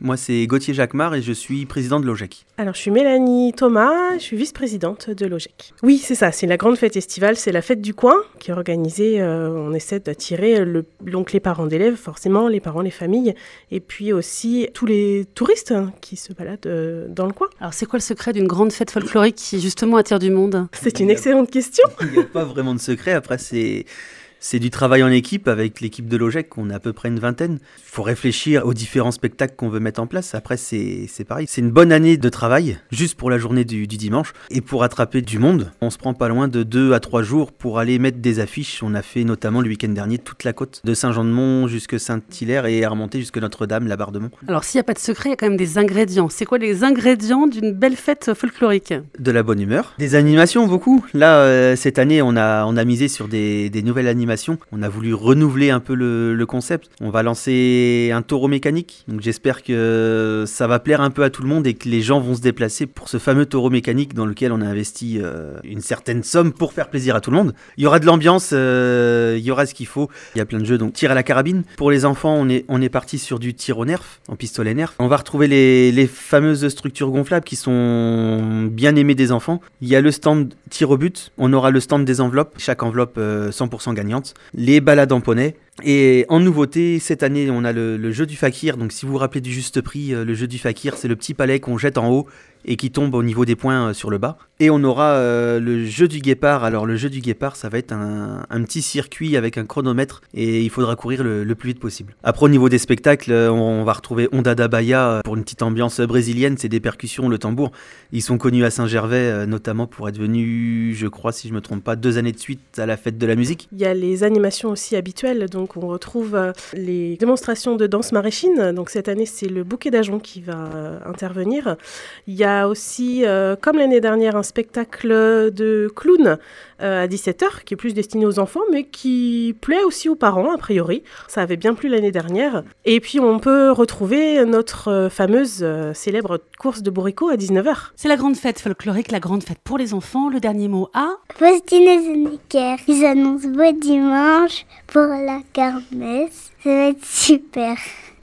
Moi, c'est Gauthier Jacquemart et je suis président de l'OGEC. Alors, je suis Mélanie Thomas, je suis vice-présidente de l'OGEC. Oui, c'est ça, c'est la grande fête estivale, c'est la fête du coin qui est organisée. On essaie d'attirer donc les parents d'élèves, forcément, les parents, les familles, et puis aussi tous les touristes qui se baladent dans le coin. Alors, c'est quoi le secret d'une grande fête folklorique qui, justement, attire du monde ? C'est une excellente question. Il n'y a pas vraiment de secret. Après, c'est du travail en équipe avec l'équipe de l'OGEC, on est à peu près une vingtaine. Il faut réfléchir aux différents spectacles qu'on veut mettre en place. Après, c'est pareil. C'est une bonne année de travail, juste pour la journée du dimanche. Et pour attraper du monde, on se prend pas loin de 2 à 3 jours pour aller mettre des affiches. On a fait notamment le week-end dernier toute la côte, de Saint-Jean-de-Mont jusqu'à Saint-Hilaire et à remonter jusqu'à Notre-Dame, la Barre-de-Mont. Alors, s'il n'y a pas de secret, il y a quand même des ingrédients. C'est quoi les ingrédients d'une belle fête folklorique ? De la bonne humeur. Des animations, beaucoup. Là, cette année, on a misé sur des nouvelles animations. On a voulu renouveler un peu le concept. On va lancer un taureau mécanique. Donc j'espère que ça va plaire un peu à tout le monde et que les gens vont se déplacer pour ce fameux taureau mécanique dans lequel on a investi une certaine somme pour faire plaisir à tout le monde. Il y aura de l'ambiance, il y aura ce qu'il faut. Il y a plein de jeux, donc tir à la carabine. Pour les enfants, on est parti sur du tir au nerf, en pistolet nerf. On va retrouver les fameuses structures gonflables qui sont bien aimées des enfants. Il y a le stand tir au but. On aura le stand des enveloppes. Chaque enveloppe 100% gagnante. Les balades en poney. Et en nouveauté, cette année, on a le jeu du fakir. Donc si vous vous rappelez du juste prix, le jeu du fakir, c'est le petit palais qu'on jette en haut et qui tombe au niveau des points sur le bas. Et on aura le jeu du guépard. Alors le jeu du guépard, ça va être un petit circuit avec un chronomètre et il faudra courir le plus vite possible. Après, au niveau des spectacles, on va retrouver Onda da Bahia pour une petite ambiance brésilienne. C'est des percussions, le tambour. Ils sont connus à Saint-Gervais, notamment pour être venus, je crois, si je me trompe pas, 2 années de suite à la fête de la musique. Il y a les animations aussi habituelles, donc on retrouve les démonstrations de danse maraîchine. Donc cette année, c'est le bouquet d'ajoncs qui va intervenir. Il y a aussi, comme l'année dernière, un spectacle de clown à 17h, qui est plus destiné aux enfants, mais qui plaît aussi aux parents, a priori. Ça avait bien plu l'année dernière. Et puis, on peut retrouver notre fameuse célèbre course de bourricot à 19h. C'est la grande fête folklorique, la grande fête pour les enfants. Le dernier mot à... Faustine et Zeniker. Ils annoncent beau dimanche pour la kermesse. Ça va être super.